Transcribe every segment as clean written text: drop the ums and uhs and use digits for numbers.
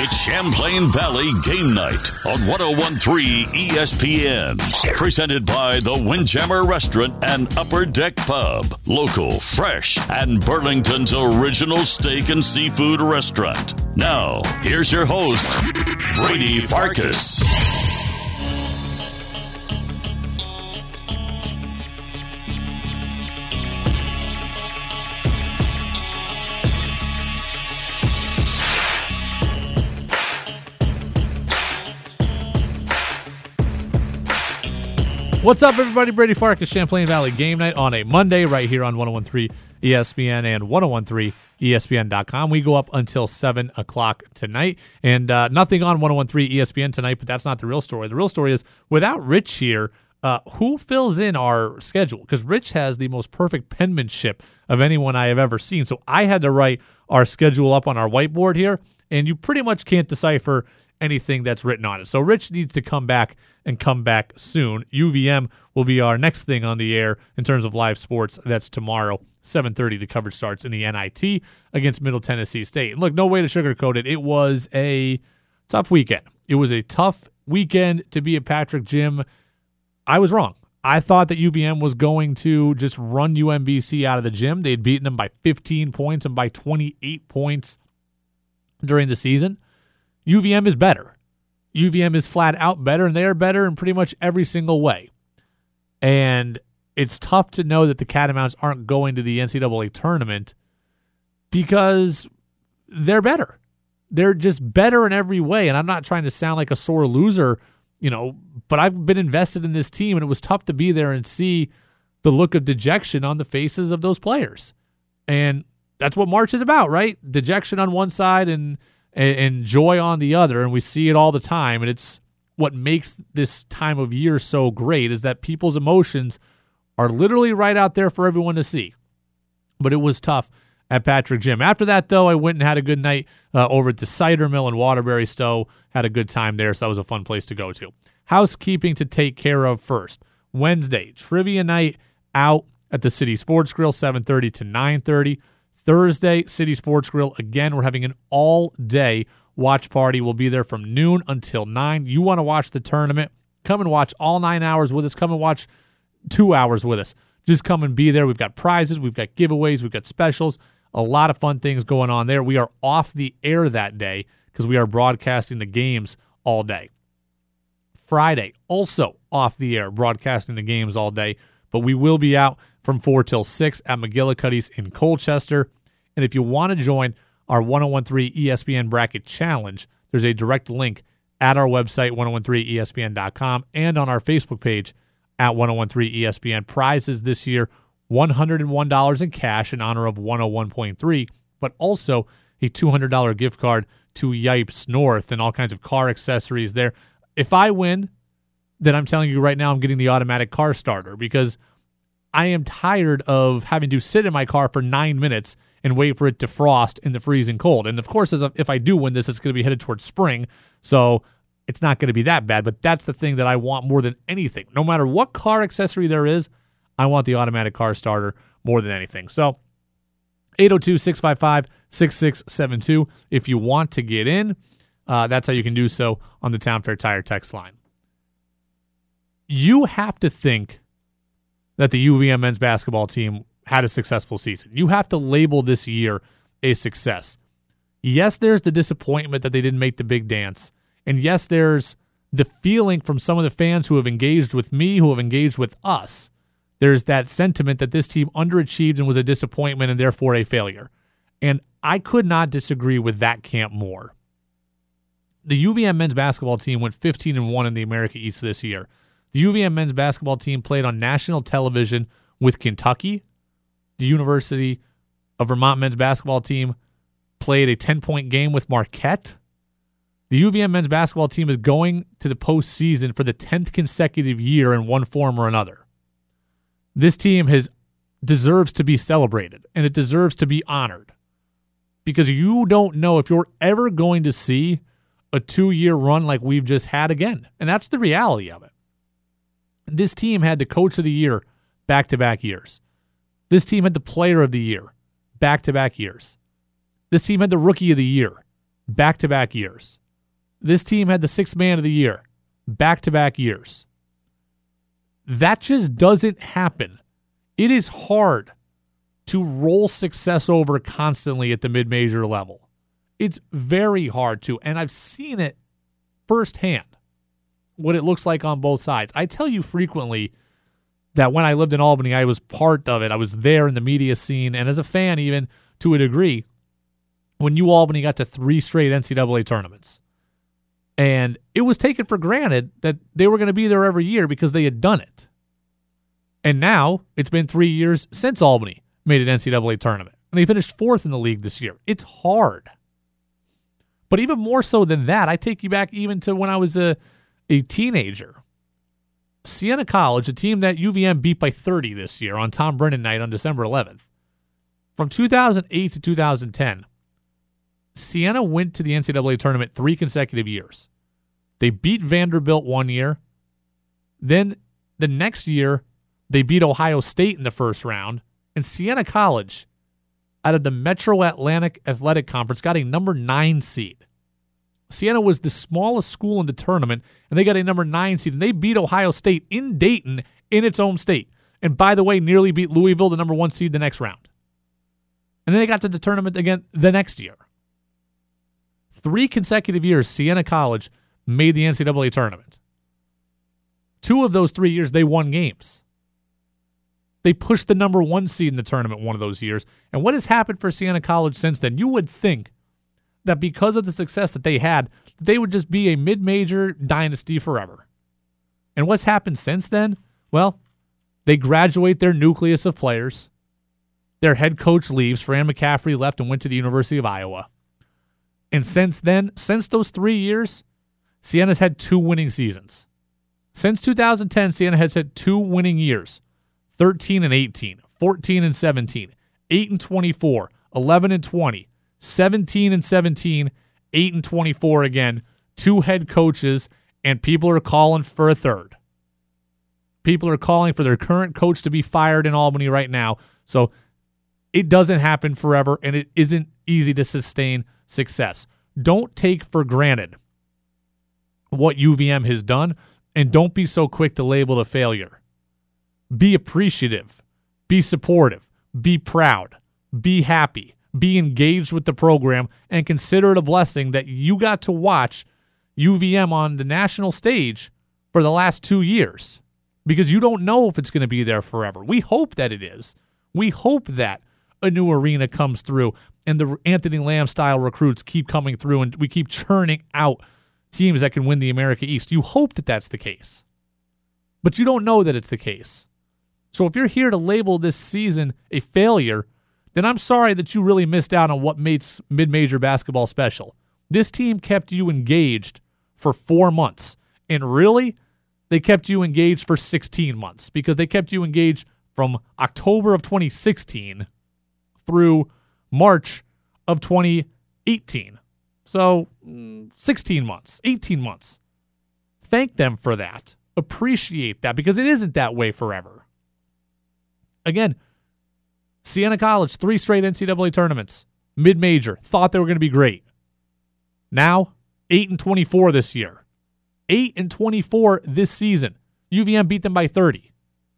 It's Champlain Valley Game Night on 1013 ESPN. Presented by the Windjammer Restaurant and Upper Deck Pub. Local, fresh, and Burlington's original steak and seafood restaurant. Now, here's your host, Brady Farkas. What's up, everybody? Brady Farkas, Champlain Valley Game Night on a Monday right here on 1013 ESPN and 1013ESPN.com. We go up until 7 o'clock tonight, and nothing on 1013 ESPN tonight, but that's not the real story. The real story is, without Rich here, who fills in our schedule? Because Rich has the most perfect penmanship of anyone I have ever seen, so I had to write our schedule up on our whiteboard here, and you pretty much can't decipher anything that's written on it. So Rich needs to come back and come back soon. UVM will be our next thing on the air in terms of live sports. That's tomorrow, 7:30. The coverage starts in the NIT against Middle Tennessee State. And look, no way to sugarcoat it. It was a tough weekend. It was a tough weekend to be at Patrick Gym. I was wrong. I thought that UVM was going to just run UMBC out of the gym. They had beaten them by 15 points and by 28 points during the season. UVM is better. UVM is flat out better, and they are better in pretty much every single way. And it's tough to know that the Catamounts aren't going to the NCAA tournament because they're better. They're just better in every way, and I'm not trying to sound like a sore loser, but I've been invested in this team, and it was tough to be there and see the look of dejection on the faces of those players. And that's what March is about, right? Dejection on one side and joy on the other, and we see it all the time, and it's what makes this time of year so great is that people's emotions are literally right out there for everyone to see. But it was tough at Patrick Gym. After that, though, I went and had a good night over at the Cider Mill in Waterbury Stowe, had a good time there, so that was a fun place to go to. Housekeeping to take care of first. Wednesday, trivia night out at the City Sports Grill, 7:30 to 9:30. Thursday, City Sports Grill. Again, we're having an all-day watch party. We'll be there from noon until 9. You want to watch the tournament, come and watch all 9 hours with us. Come and watch 2 hours with us. Just come and be there. We've got prizes. We've got giveaways. We've got specials. A lot of fun things going on there. We are off the air that day because we are broadcasting the games all day. Friday, also off the air, broadcasting the games all day. But we will be out from 4 till 6 at McGillicuddy's in Colchester. And if you want to join our 1013 ESPN Bracket Challenge, there's a direct link at our website, 1013ESPN.com, and on our Facebook page at 1013 ESPN. Prizes this year, $101 in cash in honor of 101.3, but also a $200 gift card to Yipes North and all kinds of car accessories there. If I win, then I'm telling you right now I'm getting the automatic car starter because I am tired of having to sit in my car for 9 minutes and wait for it to frost in the freezing cold. And, of course, if I do win this, it's going to be headed towards spring, so it's not going to be that bad. But that's the thing that I want more than anything. No matter what car accessory there is, I want the automatic car starter more than anything. So 802-655-6672 if you want to get in. That's how you can do so on the Town Fair Tire text line. You have to think that the UVM men's basketball team had a successful season. You have to label this year a success. Yes, there's the disappointment that they didn't make the big dance. And yes, there's the feeling from some of the fans who have engaged with me, who have engaged with us. There's that sentiment that this team underachieved and was a disappointment and therefore a failure. And I could not disagree with that camp more. The UVM men's basketball team went 15-1 in the America East this year. The UVM men's basketball team played on national television with Kentucky. The University of Vermont men's basketball team played a 10-point game with Marquette. The UVM men's basketball team is going to the postseason for the 10th consecutive year in one form or another. This team deserves to be celebrated, and it deserves to be honored because you don't know if you're ever going to see a 2-year run like we've just had again, and that's the reality of it. This team had the Coach of the Year back-to-back years. This team had the Player of the Year back-to-back years. This team had the Rookie of the Year back-to-back years. This team had the sixth man of the year, back-to-back years. That just doesn't happen. It is hard to roll success over constantly at the mid-major level. It's very hard to, and I've seen it firsthand, what it looks like on both sides. I tell you frequently that when I lived in Albany, I was part of it. I was there in the media scene, and as a fan even, to a degree, when Albany got to 3 straight NCAA tournaments. And it was taken for granted that they were going to be there every year because they had done it. And now, it's been 3 years since Albany made an NCAA tournament. And they finished 4th in the league this year. It's hard. But even more so than that, I take you back even to when I was a teenager. Siena College, a team that UVM beat by 30 this year on Tom Brennan night on December 11th. From 2008 to 2010, Siena went to the NCAA tournament 3 consecutive years. They beat Vanderbilt 1 year. Then the next year, they beat Ohio State in the first round. And Siena College, out of the Metro Atlantic Athletic Conference, got a number 9 seed. Siena was the smallest school in the tournament, and they got a number 9 seed. And they beat Ohio State in Dayton in its home state. And by the way, nearly beat Louisville, the number 1 seed, the next round. And then they got to the tournament again the next year. 3 consecutive years, Siena College made the NCAA tournament. 2 of those 3 years, they won games. They pushed the number 1 seed in the tournament one of those years. And what has happened for Siena College since then? You would think that because of the success that they had, they would just be a mid-major dynasty forever. And what's happened since then? Well, they graduate their nucleus of players. Their head coach leaves. Fran McCaffrey left and went to the University of Iowa. And since then, since those 3 years, Siena's had 2 winning seasons. Since 2010, Siena has had 2 winning years. 13 and 18, 14 and 17, 8 and 24, 11 and 20, 17 and 17, 8 and 24 again. 2 head coaches, and people are calling for a third. People are calling for their current coach to be fired in Albany right now. So it doesn't happen forever, and it isn't easy to sustain success. Don't take for granted what UVM has done, and don't be so quick to label it a failure. Be appreciative, be supportive, be proud, be happy, be engaged with the program, and consider it a blessing that you got to watch UVM on the national stage for the last 2 years, because you don't know if it's going to be there forever. We hope that it is. We hope that a new arena comes through and the Anthony Lamb-style recruits keep coming through and we keep churning out teams that can win the America East. You hope that that's the case. But you don't know that it's the case. So if you're here to label this season a failure, then I'm sorry that you really missed out on what makes mid-major basketball special. This team kept you engaged for 4 months. And really, they kept you engaged for 16 months because they kept you engaged from October of 2016 through March of 2018. So 16 months, 18 months. Thank them for that. Appreciate that because it isn't that way forever. Again, Siena College, 3 straight NCAA tournaments, mid-major, thought they were going to be great. Now, 8 and 24 this year. 8 and 24 this season. UVM beat them by 30.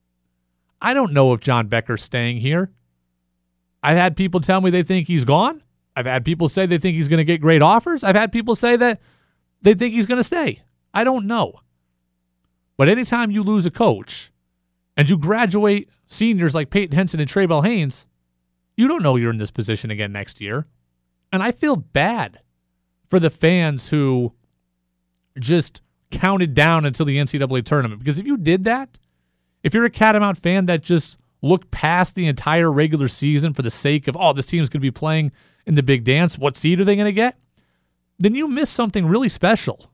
I don't know if John Becker's staying here. I've had people tell me they think he's gone. I've had people say they think he's going to get great offers. I've had people say that they think he's going to stay. I don't know. But anytime you lose a coach and you graduate seniors like Peyton Henson and Traybell Haynes, you don't know you're in this position again next year. And I feel bad for the fans who just counted down until the NCAA tournament. Because if you did that, if you're a Catamount fan that just looked past the entire regular season for the sake of, oh, this team's going to be playing in the big dance, what seed are they going to get? Then you missed something really special.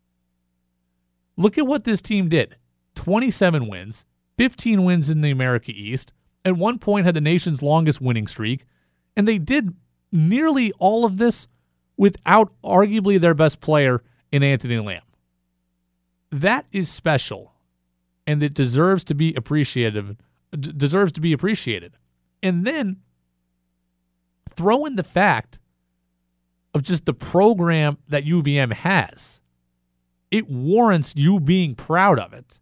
Look at what this team did. 27 wins, 15 wins in the America East, at one point had the nation's longest winning streak, and they did nearly all of this without arguably their best player in Anthony Lamb. That is special, and it deserves to be appreciated. And then throw in the fact of just the program that UVM has. It warrants you being proud of it.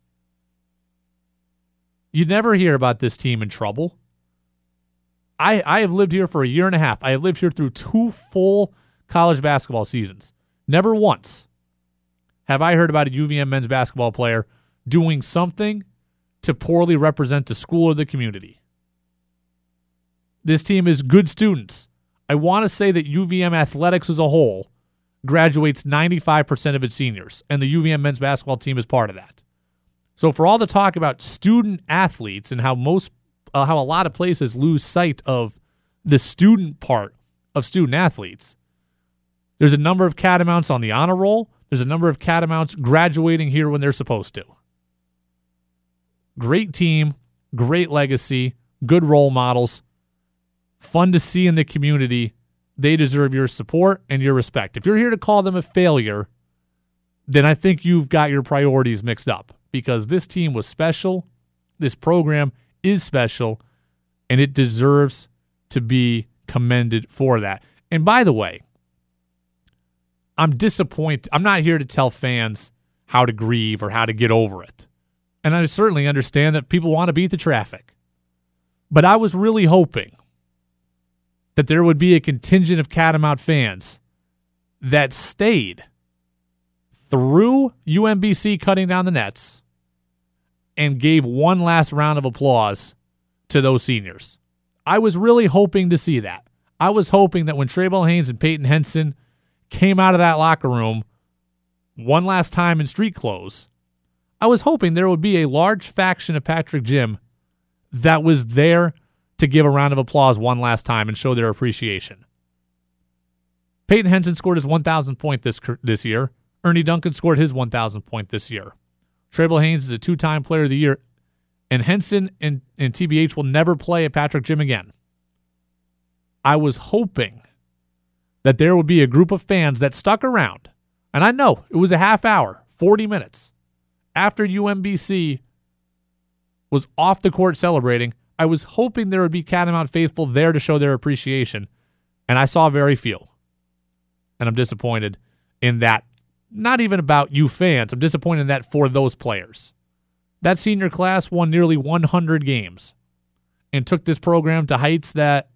You never hear about this team in trouble. I have lived here for a year and a half. I have lived here through 2 full college basketball seasons. Never once have I heard about a UVM men's basketball player doing something to poorly represent the school or the community. This team is good students. I want to say that UVM athletics as a whole graduates 95% of its seniors, and the UVM men's basketball team is part of that. So for all the talk about student athletes and how a lot of places lose sight of the student part of student athletes, there's a number of Catamounts on the honor roll. There's a number of Catamounts graduating here when they're supposed to. Great team, great legacy, good role models, fun to see in the community. They deserve your support and your respect. If you're here to call them a failure, then I think you've got your priorities mixed up, because this team was special, this program is special, and it deserves to be commended for that. And by the way, I'm disappointed. I'm not here to tell fans how to grieve or how to get over it. And I certainly understand that people want to beat the traffic. But I was really hoping that there would be a contingent of Catamount fans that stayed through UMBC cutting down the nets and gave one last round of applause to those seniors. I was really hoping to see that. I was hoping that when Traybell Haynes and Peyton Henson came out of that locker room one last time in street clothes, I was hoping there would be a large faction of Patrick Gym that was there to give a round of applause one last time and show their appreciation. Peyton Henson scored his 1,000th point this year. Ernie Duncan scored his 1,000th point this year. Traybell Haynes is a 2-time player of the year, and Henson and TBH will never play at Patrick Gym again. I was hoping that there would be a group of fans that stuck around, and I know it was a half hour, 40 minutes, after UMBC was off the court celebrating. I was hoping there would be Catamount faithful there to show their appreciation, and I saw very few. And I'm disappointed in that. Not even about you fans. I'm disappointed in that for those players. That senior class won nearly 100 games and took this program to heights that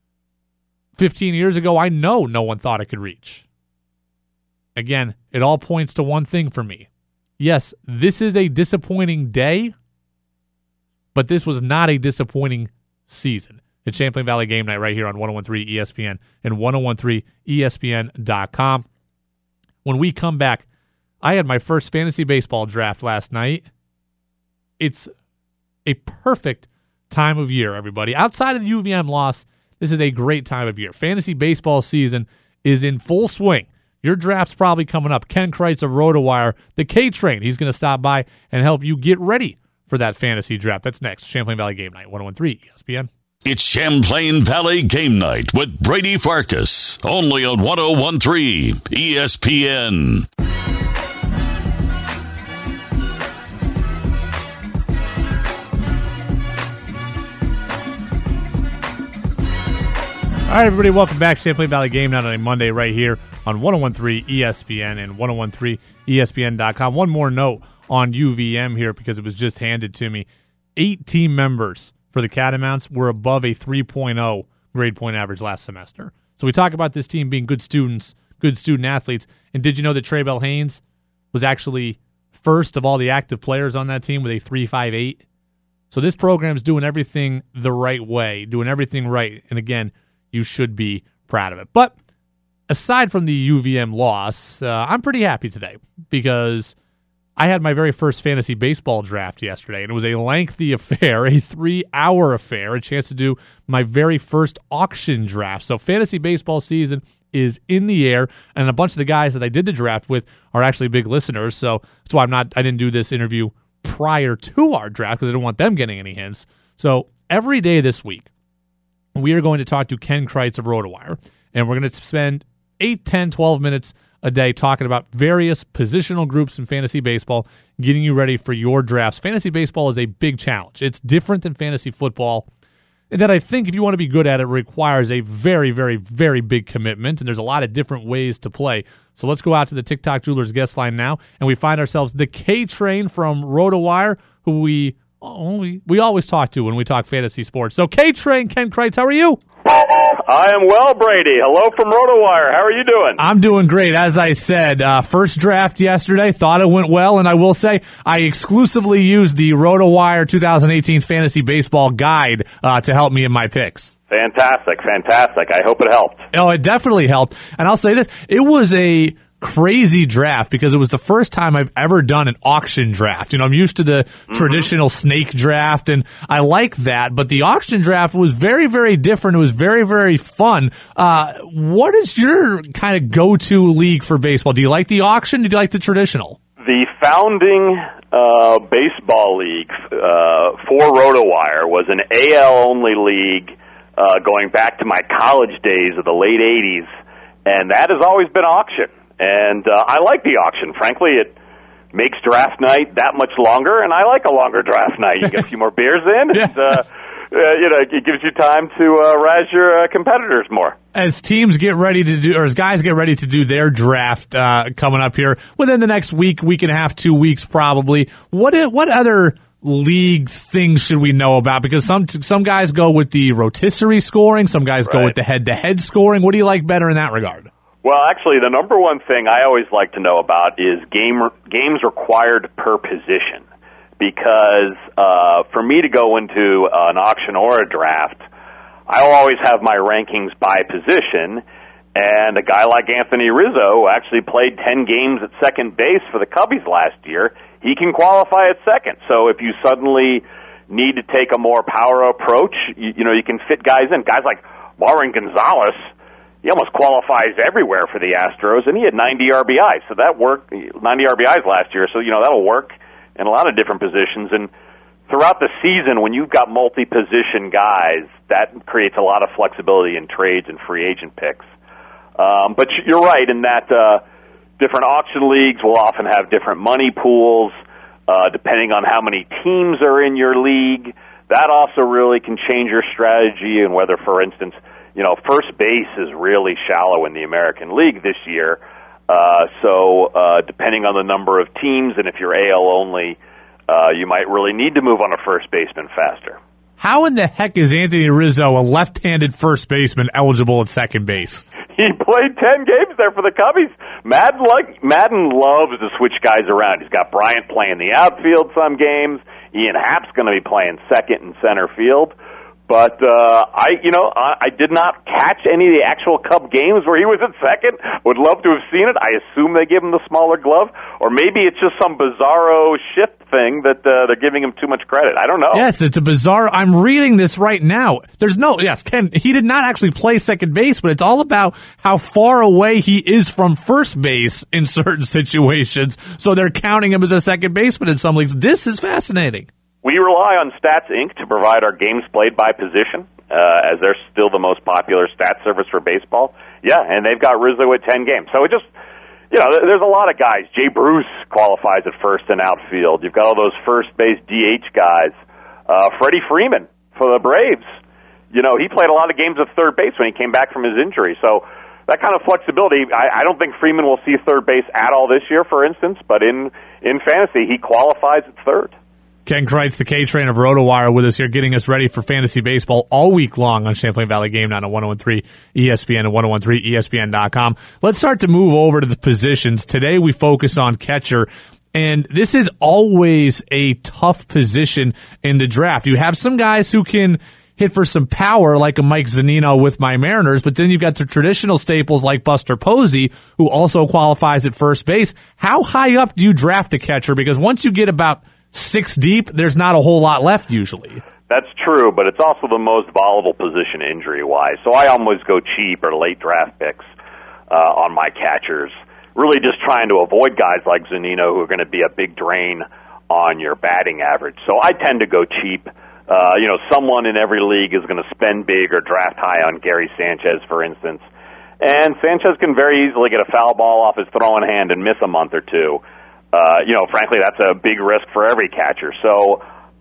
15 years ago I know no one thought it could reach. Again, it all points to one thing for me. Yes, this is a disappointing day, but this was not a disappointing season. It's Champlain Valley Game Night right here on 101.3 ESPN and 101.3ESPN.com. When we come back, I had my first fantasy baseball draft last night. It's a perfect time of year, everybody. Outside of the UVM loss, this is a great time of year. Fantasy baseball season is in full swing. Your draft's probably coming up. Ken Kreitz of RotoWire, the K-Train, he's going to stop by and help you get ready for that fantasy draft. That's next. Champlain Valley Game Night, 101.3 ESPN. It's Champlain Valley Game Night with Brady Farkas, only on 101.3 ESPN. All right, everybody, welcome back. Champlain Valley Game Night on a Monday right here on 101.3 ESPN and 101.3ESPN.com. One more note on UVM here because it was just handed to me. 8 team members for the Catamounts were above a 3.0 grade point average last semester. So we talk about this team being good students, good student athletes. And did you know that Traybell Haynes was actually first of all the active players on that team with a 3.58? So this program's doing everything the right way, doing everything right. And again, you should be proud of it. But aside from the UVM loss, I'm pretty happy today because I had my very first fantasy baseball draft yesterday, and it was a lengthy affair, a 3-hour affair, a chance to do my very first auction draft. So fantasy baseball season is in the air, and a bunch of the guys that I did the draft with are actually big listeners, so that's why I didn't do this interview prior to our draft because I didn't want them getting any hints. So every day this week, we are going to talk to Ken Kreitz of RotoWire, and we're going to spend 8, 10, 12 minutes a day talking about various positional groups in fantasy baseball, getting you ready for your drafts. Fantasy baseball is a big challenge. It's different than fantasy football. that I think if you want to be good at it requires a very, very, very big commitment, and there's a lot of different ways to play. So let's go out to the TikTok Jewelers guest line now, and we find ourselves the K-Train from RotoWire, who we always talk to when we talk fantasy sports. So K-Train, Ken Kreitz, how are you? I am well, Brady. Hello from RotoWire. How are you doing? I'm doing great. As I said, first draft yesterday, thought it went well, and I will say I exclusively used the RotoWire 2018 Fantasy Baseball Guide to help me in my picks. Fantastic. I hope it helped. Oh, it definitely helped. And I'll say this, it was a crazy draft because it was the first time I've ever done an auction draft. I'm used to the traditional snake draft, and I like that, but the auction draft was very, very different. It was very, very fun. What is your kind of go-to league for baseball? Do you like the auction? Do you like the traditional? The founding baseball league for RotoWire was an AL-only league going back to my college days of the late 80s, and that has always been auction. And I like the auction. Frankly, it makes draft night that much longer, and I like a longer draft night. You get a few more beers in, and it gives you time to razz your competitors more. As teams get ready to do, or as guys get ready to do their draft coming up here within the next week and a half, 2 weeks probably, what other league things should we know about? Because some guys go with the rotisserie scoring, some guys go with the head-to-head scoring. What do you like better in that regard? Well, actually, the number one thing I always like to know about is games required per position. Because for me to go into an auction or a draft, I'll always have my rankings by position. And a guy like Anthony Rizzo, who actually played 10 games at second base for the Cubbies last year, he can qualify at second. So if you suddenly need to take a more power approach, you can fit guys in. Guys like Warren Gonzalez, he almost qualifies everywhere for the Astros, and he had 90 RBIs. So that worked, 90 RBIs last year. So, that'll work in a lot of different positions. And throughout the season, when you've got multi-position guys, that creates a lot of flexibility in trades and free agent picks. But you're right in that different auction leagues will often have different money pools, depending on how many teams are in your league. That also really can change your strategy and whether, for instance, first base is really shallow in the American League this year. So depending on the number of teams, and if you're AL only, you might really need to move on a first baseman faster. How in the heck is Anthony Rizzo, a left-handed first baseman, eligible at second base? He played 10 games there for the Cubbies. Madden loves to switch guys around. He's got Bryant playing the outfield some games. Ian Happ's going to be playing second and center field. But I did not catch any of the actual Cub games where he was at second. Would love to have seen it. I assume they give him the smaller glove, or maybe it's just some bizarro shift thing that they're giving him too much credit. I don't know. Yes, it's a bizarre. I'm reading this right now. Ken, he did not actually play second base, but it's all about how far away he is from first base in certain situations. So they're counting him as a second baseman in some leagues. This is fascinating. We rely on Stats Inc. to provide our games played by position, as they're still the most popular stat service for baseball. Yeah, and they've got Rizzo at 10 games. So it just, there's a lot of guys. Jay Bruce qualifies at first and outfield. You've got all those first base DH guys. Freddie Freeman for the Braves. He played a lot of games at third base when he came back from his injury. So that kind of flexibility, I don't think Freeman will see third base at all this year, for instance, but in fantasy, he qualifies at third. Ken Kreitz, the K-Train of RotoWire, with us here, getting us ready for fantasy baseball all week long on Champlain Valley Game Night on 101.3 ESPN and 101.3ESPN.com. Let's start to move over to the positions. Today we focus on catcher, and this is always a tough position in the draft. You have some guys who can hit for some power, like a Mike Zunino with my Mariners, but then you've got the traditional staples like Buster Posey, who also qualifies at first base. How high up do you draft a catcher? Because once you get about 6 deep, there's not a whole lot left usually. That's true, but it's also the most volatile position injury-wise. So I always go cheap or late draft picks on my catchers, really just trying to avoid guys like Zunino who are going to be a big drain on your batting average. So I tend to go cheap. Someone in every league is going to spend big or draft high on Gary Sanchez, for instance. And Sanchez can very easily get a foul ball off his throwing hand and miss a month or two. Frankly, that's a big risk for every catcher. So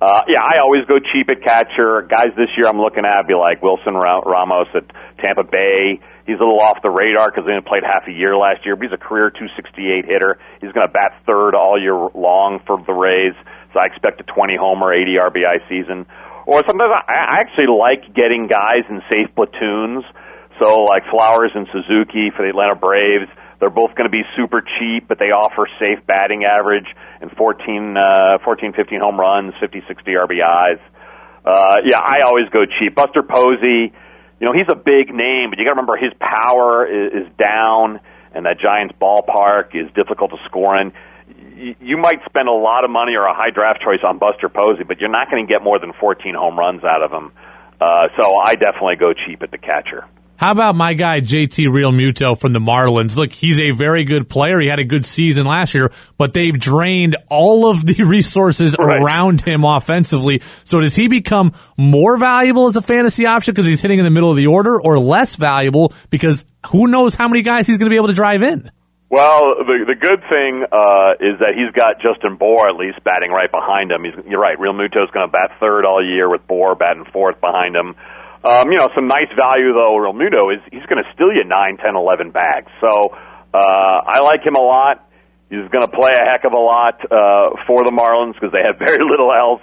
I always go cheap at catcher. Guys this year I'm looking at be like Wilson Ramos at Tampa Bay. He's a little off the radar because he only played half a year last year, but he's a career .268 hitter. He's going to bat third all year long for the Rays, so I expect a 20-homer, 80 RBI season. Or sometimes I actually like getting guys in safe platoons, so like Flowers and Suzuki for the Atlanta Braves. They're both going to be super cheap, but they offer safe batting average and 14, 15 home runs, 50, 60 RBIs. I always go cheap. Buster Posey, he's a big name, but you got to remember his power is down, and that Giants ballpark is difficult to score in. You might spend a lot of money or a high draft choice on Buster Posey, but you're not going to get more than 14 home runs out of him. So I definitely go cheap at the catcher. How about my guy, JT Realmuto from the Marlins? Look, he's a very good player. He had a good season last year, but they've drained all of the resources around him offensively. So does he become more valuable as a fantasy option because he's hitting in the middle of the order, or less valuable because who knows how many guys he's going to be able to drive in? Well, the good thing is that he's got Justin Bour at least batting right behind him. You're right, Realmuto's going to bat third all year with Bour batting fourth behind him. Some nice value, though, Realmuto is he's going to steal you 9, 10, 11 bags. So I like him a lot. He's going to play a heck of a lot for the Marlins because they have very little else.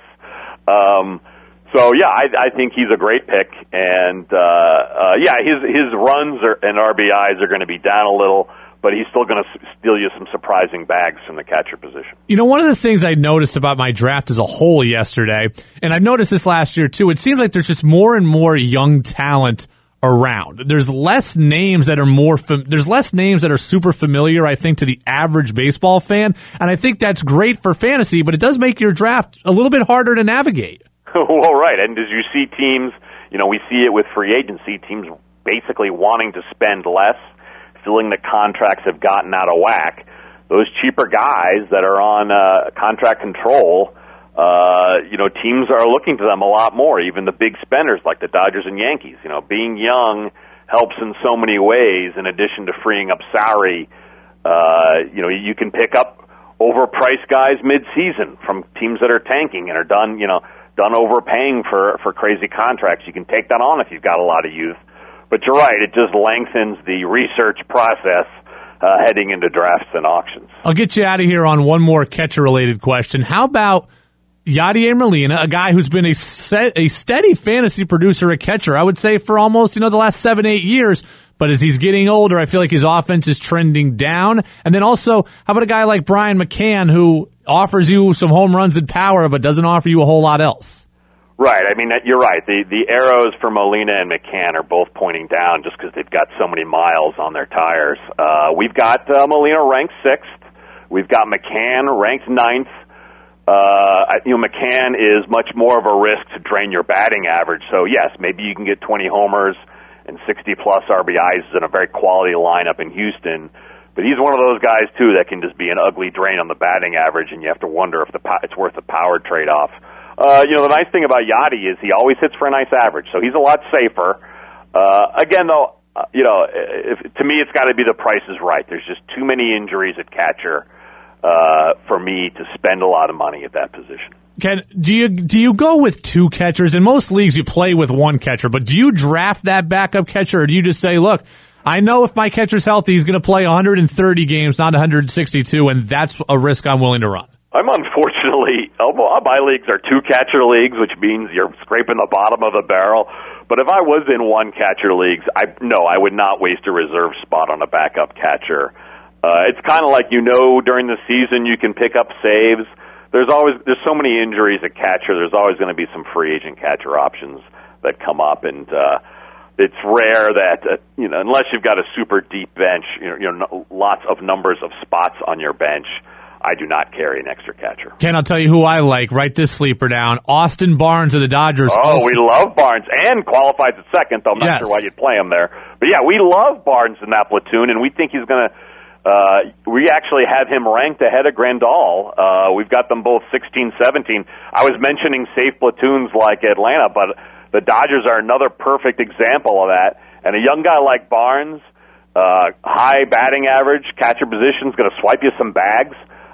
I think he's a great pick. And, his runs and RBIs are going to be down a little, but he's still going to steal you some surprising bags from the catcher position. One of the things I noticed about my draft as a whole yesterday, and I've noticed this last year too, it seems like there's just more and more young talent around. There's less names that are there's less names that are super familiar, I think, to the average baseball fan, and I think that's great for fantasy, but it does make your draft a little bit harder to navigate. Well, right, and as you see teams, we see it with free agency, teams basically wanting to spend less, feeling the contracts have gotten out of whack. Those cheaper guys that are on contract control, teams are looking to them a lot more, even the big spenders like the Dodgers and Yankees. Being young helps in so many ways in addition to freeing up salary. You can pick up overpriced guys mid-season from teams that are tanking and are done overpaying for crazy contracts. You can take that on if you've got a lot of youth. But you're right, it just lengthens the research process heading into drafts and auctions. I'll get you out of here on one more catcher-related question. How about Yadier Molina, a guy who's been a steady fantasy producer at catcher, I would say, for almost the last 7-8 years. But as he's getting older, I feel like his offense is trending down. And then also, how about a guy like Brian McCann, who offers you some home runs and power, but doesn't offer you a whole lot else? Right. I mean, you're right. The arrows for Molina and McCann are both pointing down just because they've got so many miles on their tires. We've got Molina ranked 6th. We've got McCann ranked 9th. McCann is much more of a risk to drain your batting average. So, yes, maybe you can get 20 homers and 60-plus RBIs in a very quality lineup in Houston. But he's one of those guys, too, that can just be an ugly drain on the batting average, and you have to wonder if it's worth the power trade-off. The nice thing about Yadi is he always hits for a nice average, so he's a lot safer. Again, though, to me it's got to be the price is right. There's just too many injuries at catcher for me to spend a lot of money at that position. Ken, do you go with 2 catchers? In most leagues, you play with 1 catcher, but do you draft that backup catcher, or do you just say, look, I know if my catcher's healthy, he's going to play 130 games, not 162, and that's a risk I'm willing to run? I'm unfortunately, my leagues are 2 catcher leagues, which means you're scraping the bottom of the barrel. But if I was in 1 catcher leagues, I would not waste a reserve spot on a backup catcher. It's kind of like during the season you can pick up saves. There's so many injuries at catcher. There's always going to be some free agent catcher options that come up, and it's rare that unless you've got a super deep bench, lots of numbers of spots on your bench. I do not carry an extra catcher. Ken, I'll tell you who I like. Write this sleeper down. Austin Barnes of the Dodgers. Oh, we love Barnes, and qualifies at second, though I'm not sure why you'd play him there. But, yeah, we love Barnes in that platoon, and we think he's going to we actually have him ranked ahead of Grandal. We've got them both 16, 17. I was mentioning safe platoons like Atlanta, but the Dodgers are another perfect example of that. And a young guy like Barnes, high batting average, catcher position, is going to swipe you some bags.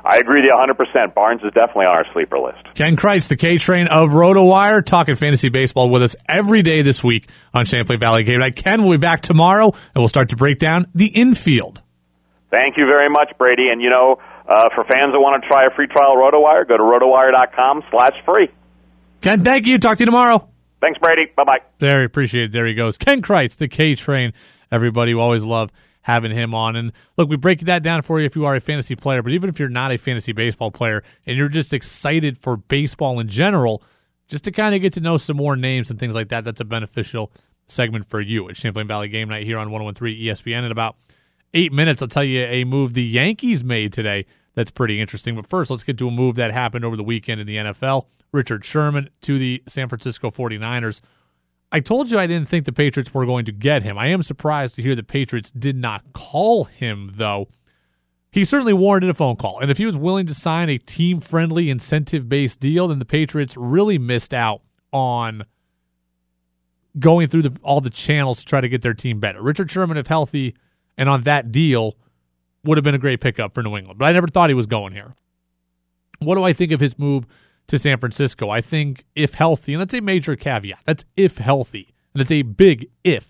I agree with you 100%. Barnes is definitely on our sleeper list. Ken Kreitz, the K-Train of RotoWire, talking fantasy baseball with us every day this week on Champlain Valley Game Night. Ken will be back tomorrow, and we'll start to break down the infield. Thank you very much, Brady. And, for fans that want to try a free trial of RotoWire, go to rotowire.com/free. Ken, thank you. Talk to you tomorrow. Thanks, Brady. Bye-bye. Very appreciated. There he goes. Ken Kreitz, the K-Train. Everybody, we always love having him on. And look, we break that down for you if you are a fantasy player, but even if you're not a fantasy baseball player and you're just excited for baseball in general, just to kind of get to know some more names and things like that, that's a beneficial segment for you at Champlain Valley Game Night here on 101.3 ESPN. In about 8 minutes, I'll tell you a move the Yankees made today that's pretty interesting. But first, let's get to a move that happened over the weekend in the NFL. Richard Sherman to the San Francisco 49ers. I told you I didn't think the Patriots were going to get him. I am surprised to hear the Patriots did not call him, though. He certainly warranted a phone call. And if he was willing to sign a team-friendly, incentive-based deal, then the Patriots really missed out on going through all the channels to try to get their team better. Richard Sherman, if healthy, and on that deal, would have been a great pickup for New England. But I never thought he was going here. What do I think of his move to San Francisco? I think if healthy, and that's a major caveat, that's if healthy, and it's a big if.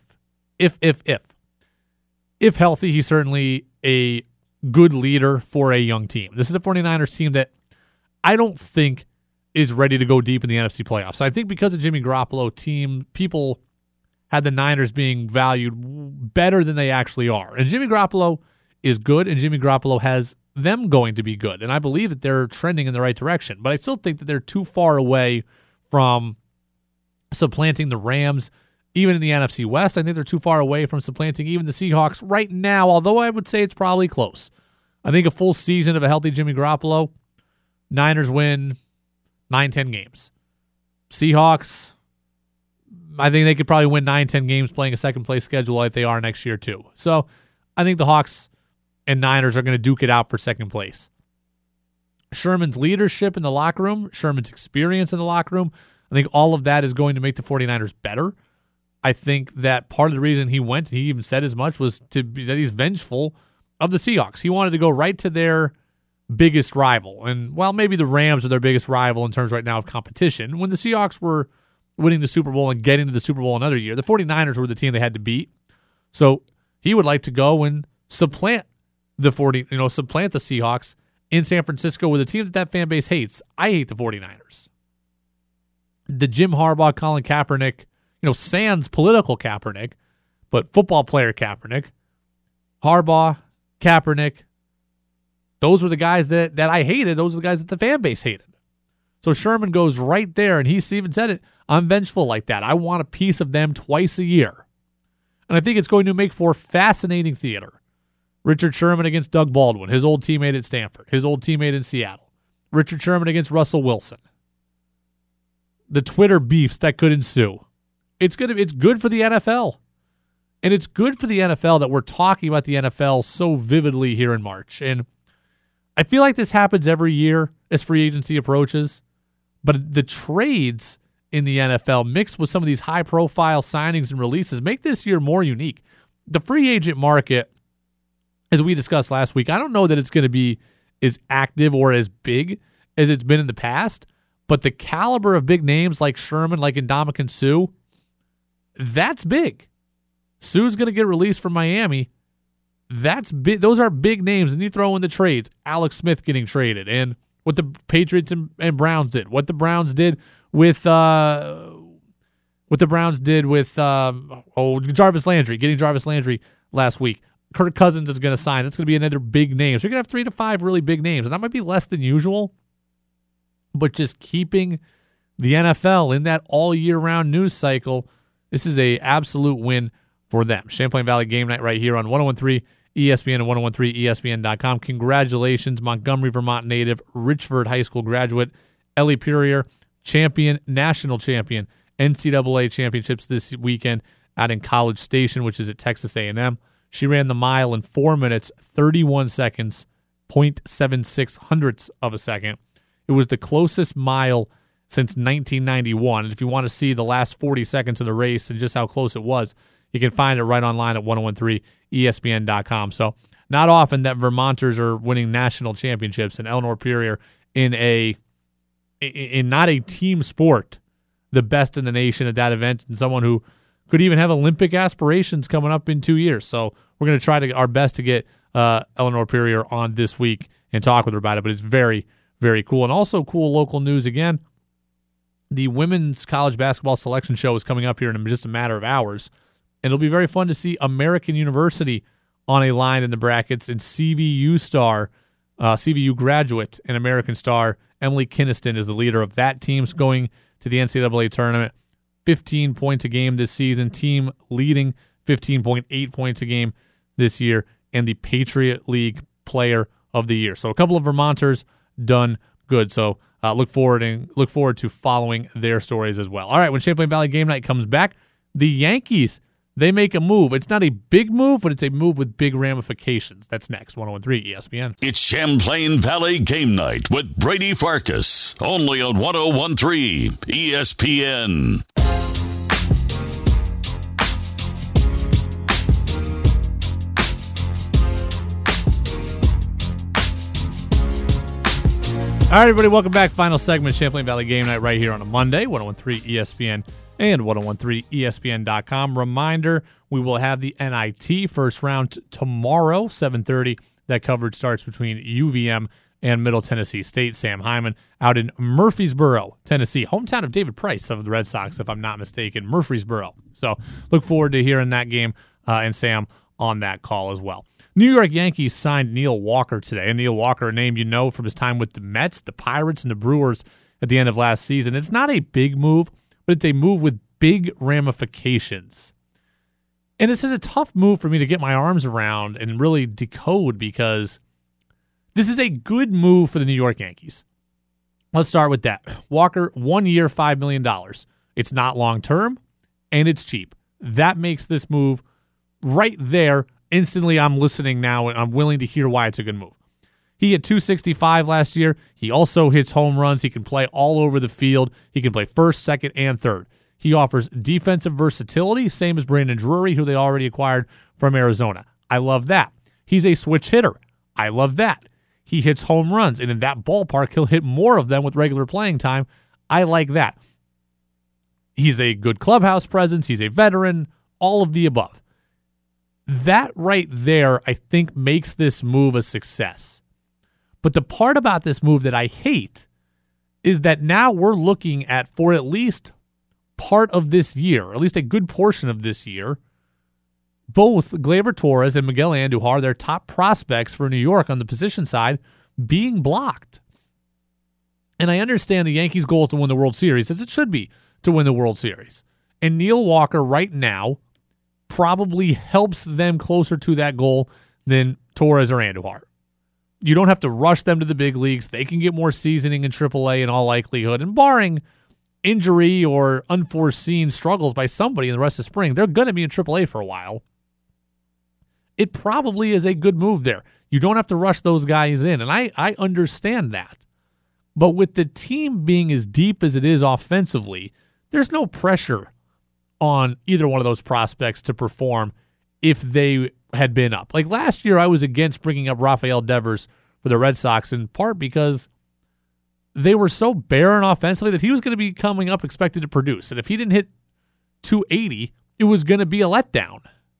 If healthy, he's certainly a good leader for a young team. This is a 49ers team that I don't think is ready to go deep in the NFC playoffs. I think because of Jimmy Garoppolo, people had the Niners being valued better than they actually are. And Jimmy Garoppolo is good, and Jimmy Garoppolo has them going to be good. And I believe that they're trending in the right direction. But I still think that they're too far away from supplanting the Rams, even in the NFC West. I think they're too far away from supplanting even the Seahawks right now, although I would say it's probably close. I think a full season of a healthy Jimmy Garoppolo, Niners win 9-10 games. Seahawks, I think they could probably win 9-10 games playing a second-place schedule like they are next year too. So I think the Hawks and Niners are going to duke it out for second place. Sherman's leadership in the locker room, Sherman's experience in the locker room, I think all of that is going to make the 49ers better. I think that part of the reason he went, he even said as much, was that he's vengeful of the Seahawks. He wanted to go right to their biggest rival. And, well, maybe the Rams are their biggest rival in terms right now of competition. When the Seahawks were winning the Super Bowl and getting to the Super Bowl another year, the 49ers were the team they had to beat. So he would like to go and supplant the Seahawks in San Francisco with a team that fan base hates. I hate the 49ers. The Jim Harbaugh, Colin Kaepernick, sans political Kaepernick, but football player Kaepernick, Harbaugh, Kaepernick, those were the guys that I hated. Those are the guys that the fan base hated. So Sherman goes right there, and he even said it, I'm vengeful like that. I want a piece of them twice a year. And I think it's going to make for fascinating theater. Richard Sherman against Doug Baldwin, his old teammate at Stanford, his old teammate in Seattle. Richard Sherman against Russell Wilson. The Twitter beefs that could ensue. It's good for the NFL. And it's good for the NFL that we're talking about the NFL so vividly here in March. And I feel like this happens every year as free agency approaches. But the trades in the NFL mixed with some of these high-profile signings and releases make this year more unique. The free agent market, as we discussed last week, I don't know that it's going to be as active or as big as it's been in the past, but the caliber of big names like Sherman, like Ndamukong Suh, that's big. Suh's going to get released from Miami. That's big. Those are big names, and you throw in the trades. Alex Smith getting traded, and what the Patriots and Browns did, what the Browns did with Jarvis Landry, getting Jarvis Landry last week. Kirk Cousins is going to sign. That's going to be another big name. So you're going to have 3 to 5 really big names, and that might be less than usual. But just keeping the NFL in that all year round news cycle, this is a absolute win for them. Champlain Valley Game Night right here on 101.3 ESPN and 101.3ESPN.com. Congratulations, Montgomery, Vermont native, Richford High School graduate, Ellie Purrier, national champion, NCAA championships this weekend out in College Station, which is at Texas A&M. She ran the mile in 4 minutes, 31 seconds, 0.76 hundredths of a second. It was the closest mile since 1991. And if you want to see the last 40 seconds of the race and just how close it was, you can find it right online at 1013ESPN.com. So not often that Vermonters are winning national championships, and Eleanor Purier in not a team sport, the best in the nation at that event, and someone who could even have Olympic aspirations coming up in 2 years. So we're going to try our best to get Eleanor Purier on this week and talk with her about it, but it's very, very cool. And also cool local news again, the women's college basketball selection show is coming up here in just a matter of hours, and it'll be very fun to see American University on a line in the brackets, and CVU star, CVU graduate and American star Emily Kinniston is the leader of that team going to the NCAA tournament. 15 points a game this season, team leading 15.8 points a game this year, and the Patriot League Player of the Year. So a couple of Vermonters done good. So look forward to following their stories as well. All right, when Champlain Valley Game Night comes back, the Yankees, they make a move. It's not a big move, but it's a move with big ramifications. That's next, 101.3 ESPN. It's Champlain Valley Game Night with Brady Farkas, only on 101.3 ESPN. All right, everybody, welcome back. Final segment, Champlain Valley Game Night right here on a Monday, 101.3 ESPN and 1013ESPN.com. Reminder, we will have the NIT first round tomorrow, 7:30. That coverage starts between UVM and Middle Tennessee State. Sam Hyman out in Murfreesboro, Tennessee, hometown of David Price of the Red Sox, if I'm not mistaken, Murfreesboro. So look forward to hearing that game and Sam on that call as well. New York Yankees signed Neil Walker today. And Neil Walker, a name you know from his time with the Mets, the Pirates, and the Brewers at the end of last season. It's not a big move, but it's a move with big ramifications. And it's just a tough move for me to get my arms around and really decode, because this is a good move for the New York Yankees. Let's start with that. Walker, 1 year, $5 million. It's not long-term, and it's cheap. That makes this move right there. Instantly, I'm listening now, and I'm willing to hear why it's a good move. He hit .265 last year. He also hits home runs. He can play all over the field. He can play first, second, and third. He offers defensive versatility, same as Brandon Drury, who they already acquired from Arizona. I love that. He's a switch hitter. I love that. He hits home runs, and in that ballpark, he'll hit more of them with regular playing time. I like that. He's a good clubhouse presence. He's a veteran, all of the above. That right there, I think, makes this move a success. But the part about this move that I hate is that now we're looking at, for at least part of this year, at least a good portion of this year, both Gleyber Torres and Miguel Andujar, their top prospects for New York on the position side, being blocked. And I understand the Yankees' goal is to win the World Series, as it should be to win the World Series. And Neil Walker right now probably helps them closer to that goal than Torres or Andujar. You don't have to rush them to the big leagues. They can get more seasoning in AAA in all likelihood. And barring injury or unforeseen struggles by somebody in the rest of spring, they're going to be in AAA for a while. It probably is a good move there. You don't have to rush those guys in, and I understand that. But with the team being as deep as it is offensively, there's no pressure on either one of those prospects to perform if they had been up. Like last year, I was against bringing up Rafael Devers for the Red Sox, in part because they were so barren offensively that he was going to be coming up expected to produce. And if he didn't hit .280, it was going to be a letdown.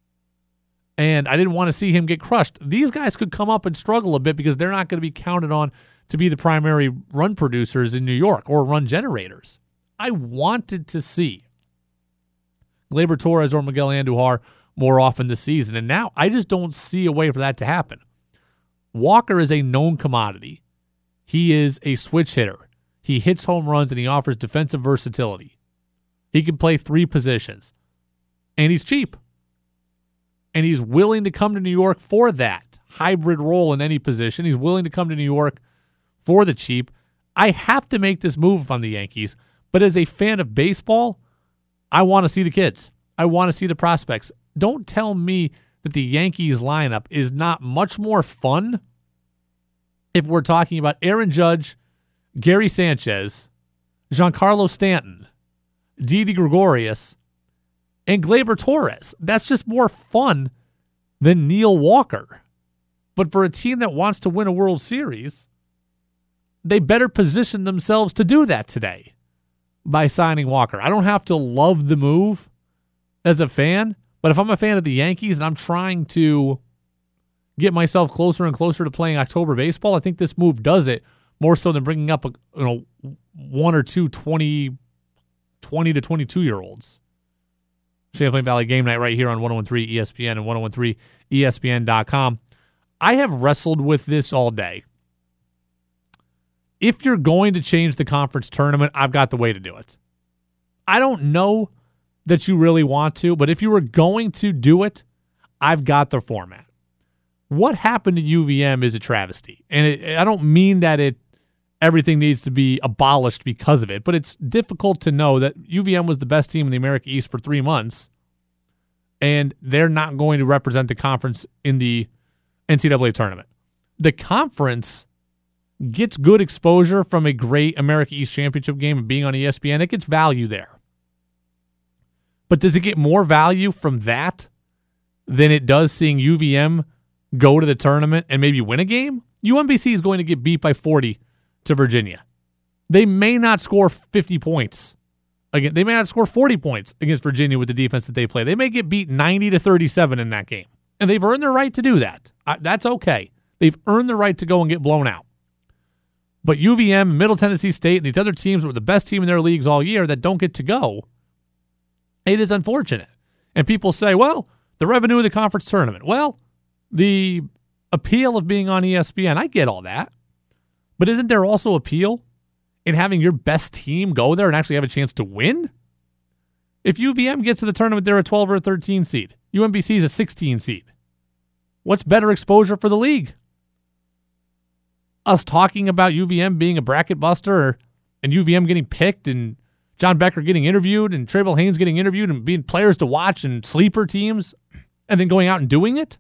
And I didn't want to see him get crushed. These guys could come up and struggle a bit because they're not going to be counted on to be the primary run producers in New York or run generators. I wanted to see Gleyber Torres or Miguel Andujar more often this season, and now I just don't see a way for that to happen. Walker is a known commodity. He is a switch hitter. He hits home runs, and he offers defensive versatility. He can play three positions, and he's cheap. And he's willing to come to New York for that hybrid role in any position. He's willing to come to New York for the cheap. I have to make this move if I'm the Yankees, but as a fan of baseball, I want to see the kids. I want to see the prospects. Don't tell me that the Yankees lineup is not much more fun if we're talking about Aaron Judge, Gary Sanchez, Giancarlo Stanton, Didi Gregorius, and Gleyber Torres. That's just more fun than Neil Walker. But for a team that wants to win a World Series, they better position themselves to do that today by signing Walker. I don't have to love the move as a fan, but if I'm a fan of the Yankees and I'm trying to get myself closer and closer to playing October baseball, I think this move does it more so than bringing up one or two 20 to 22-year-olds. Champlain Valley Game Night right here on 101.3 ESPN and 101.3ESPN.com. I have wrestled with this all day. If you're going to change the conference tournament, I've got the way to do it. I don't know that you really want to, but if you were going to do it, I've got the format. What happened to UVM is a travesty. And I don't mean that everything needs to be abolished because of it, but it's difficult to know that UVM was the best team in the America East for 3 months, and they're not going to represent the conference in the NCAA tournament. The conference gets good exposure from a great America East championship game and being on ESPN. It gets value there. But does it get more value from that than it does seeing UVM go to the tournament and maybe win a game? UMBC is going to get beat by 40 to Virginia. They may not score 50 points. Again, they may not score 40 points against Virginia with the defense that they play. They may get beat 90 to 37 in that game. And they've earned their right to do that. That's okay. They've earned the right to go and get blown out. But UVM, Middle Tennessee State, and these other teams were the best team in their leagues all year that don't get to go. It is unfortunate. And people say, well, the revenue of the conference tournament. Well, the appeal of being on ESPN, I get all that. But isn't there also appeal in having your best team go there and actually have a chance to win? If UVM gets to the tournament, they're a 12 or a 13 seed. UMBC is a 16 seed. What's better exposure for the league? Us talking about UVM being a bracket buster and UVM getting picked and John Becker getting interviewed and Trayvell Haynes getting interviewed and being players to watch and sleeper teams and then going out and doing it?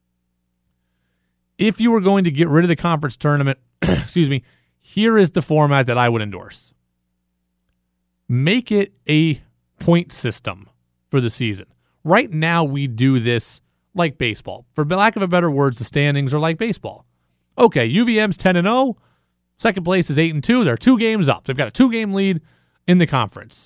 If you were going to get rid of the conference tournament, here is the format that I would endorse. Make it a point system for the season. Right now, we do this like baseball. For lack of a better words, the standings are like baseball. Okay, UVM's 10-0. Second place is 8-2. They're 2 games up. They've got a 2-game lead in the conference.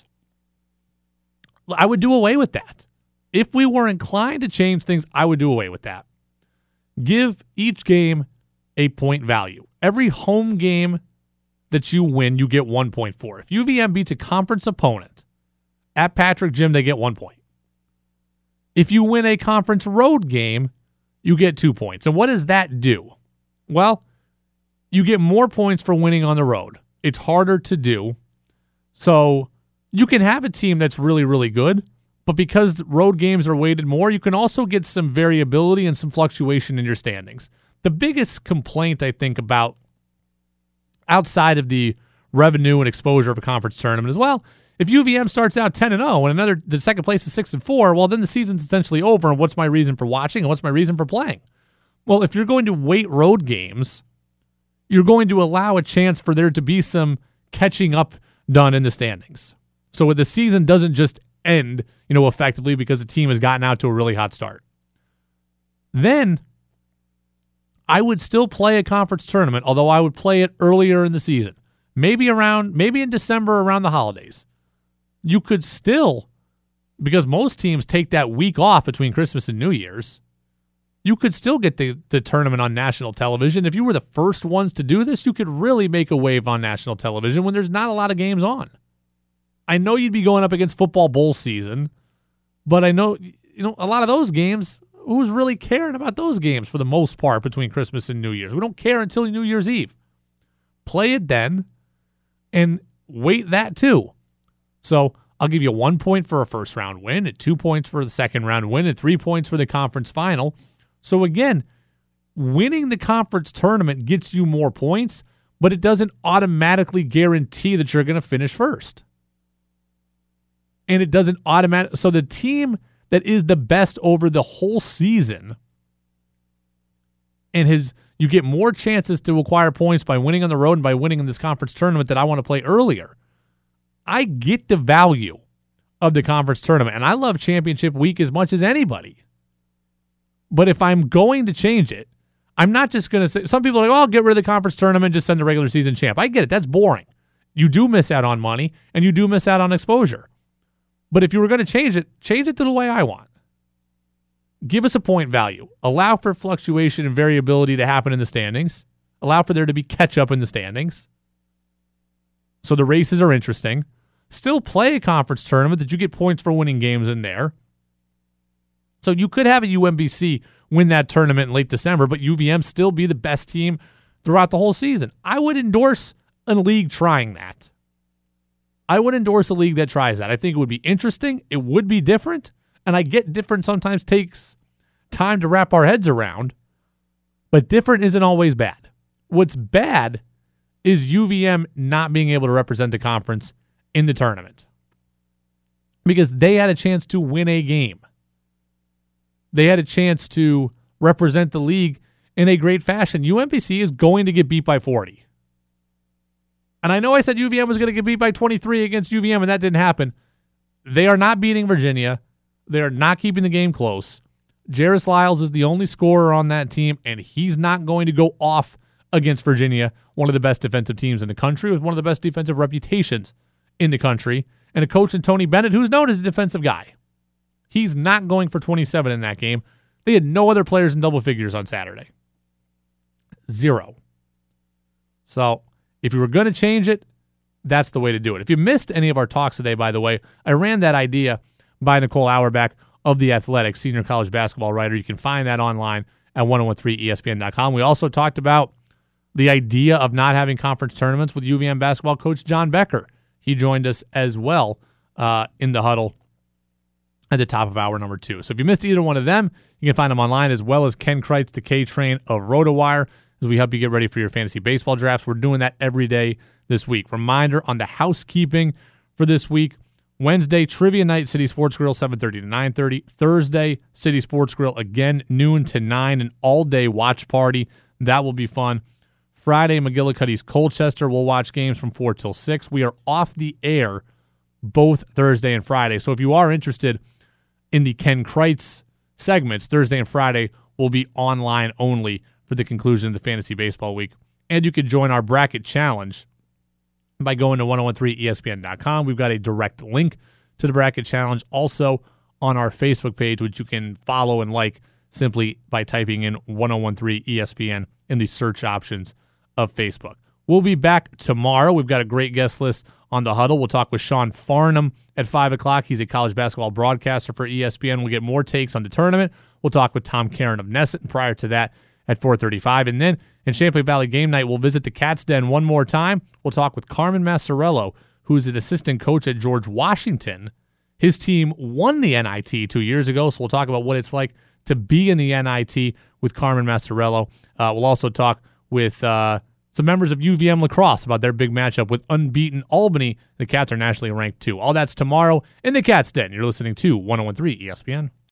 I would do away with that. If we were inclined to change things, I would do away with that. Give each game a point value. Every home game that you win, you get 1 point for. If UVM beats a conference opponent at Patrick Gym, they get 1 point. If you win a conference road game, you get 2 points. And what does that do? Well, you get more points for winning on the road. It's harder to do. So you can have a team that's really, really good, but because road games are weighted more, you can also get some variability and some fluctuation in your standings. The biggest complaint, I think, about outside of the revenue and exposure of a conference tournament as well, if UVM starts out 10-0 and the second place is 6-4, well, then the season's essentially over, and what's my reason for watching and what's my reason for playing? Well, if you're going to weight road games, you're going to allow a chance for there to be some catching up done in the standings. So the season doesn't just end, effectively because the team has gotten out to a really hot start. Then I would still play a conference tournament, although I would play it earlier in the season. Maybe in December around the holidays. You could still, because most teams take that week off between Christmas and New Year's, you could still get the tournament on national television. If you were the first ones to do this, you could really make a wave on national television when there's not a lot of games on. I know you'd be going up against football bowl season, but I know, a lot of those games, who's really caring about those games for the most part between Christmas and New Year's? We don't care until New Year's Eve. Play it then and wait that too. So I'll give you 1 point for a first round win, and 2 points for the second round win, and 3 points for the conference final. So again, winning the conference tournament gets you more points, but it doesn't automatically guarantee that you're going to finish first. And it doesn't automatically. So the team that is the best over the whole season and you get more chances to acquire points by winning on the road and by winning in this conference tournament that I want to play earlier. I get the value of the conference tournament, and I love championship week as much as anybody. But if I'm going to change it, I'm not just going to say, some people are like, oh, get rid of the conference tournament, just send the regular season champ. I get it. That's boring. You do miss out on money, and you do miss out on exposure. But if you were going to change it to the way I want. Give us a point value. Allow for fluctuation and variability to happen in the standings. Allow for there to be catch-up in the standings. So the races are interesting. Still play a conference tournament that you get points for winning games in there. So you could have a UMBC win that tournament in late December, but UVM still be the best team throughout the whole season. I would endorse a league trying that. I would endorse a league that tries that. I think it would be interesting. It would be different. And I get different sometimes takes time to wrap our heads around. But different isn't always bad. What's bad is UVM not being able to represent the conference in the tournament. Because they had a chance to win a game. They had a chance to represent the league in a great fashion. UMBC is going to get beat by 40. And I know I said UVM was going to get beat by 23 against UVM, and that didn't happen. They are not beating Virginia. They are not keeping the game close. Jairus Lyles is the only scorer on that team, and he's not going to go off against Virginia, one of the best defensive teams in the country, with one of the best defensive reputations in the country, and a coach in Tony Bennett who's known as a defensive guy. He's not going for 27 in that game. They had no other players in double figures on Saturday. 0. So if you were going to change it, that's the way to do it. If you missed any of our talks today, by the way, I ran that idea by Nicole Auerbach of The Athletic, senior college basketball writer. You can find that online at 1013ESPN.com. We also talked about the idea of not having conference tournaments with UVM basketball coach John Becker. He joined us as well in the huddle at the top of hour number 2. So if you missed either one of them, you can find them online, as well as Ken Kreitz, the K-Train of RotoWire, as we help you get ready for your fantasy baseball drafts. We're doing that every day this week. Reminder on the housekeeping for this week: Wednesday, Trivia Night, City Sports Grill, 7:30 to 9:30. Thursday, City Sports Grill, again, noon to 9, an all-day watch party. That will be fun. Friday, McGillicuddy's Colchester. We'll watch games from 4 till 6. We are off the air both Thursday and Friday. So if you are interested in the Ken Kreitz segments, Thursday and Friday will be online only for the conclusion of the Fantasy Baseball Week. And you can join our bracket challenge by going to 1013ESPN.com. We've got a direct link to the bracket challenge also on our Facebook page, which you can follow and like simply by typing in 1013ESPN in the search options of Facebook. We'll be back tomorrow. We've got a great guest list on the huddle. We'll talk with Sean Farnham at 5 o'clock. He's a college basketball broadcaster for ESPN. We'll get more takes on the tournament. We'll talk with Tom Karen of Nesset, and prior to that at 4:35. And then in Champlain Valley Game Night, we'll visit the Cat's Den one more time. We'll talk with Carmen Massarello, who's an assistant coach at George Washington. His team won the NIT 2 years ago, so we'll talk about what it's like to be in the NIT with Carmen Massarello. We'll also talk with some members of UVM lacrosse about their big matchup with unbeaten Albany. The Cats are nationally ranked too. All that's tomorrow in the Cat's Den. You're listening to 1013 ESPN.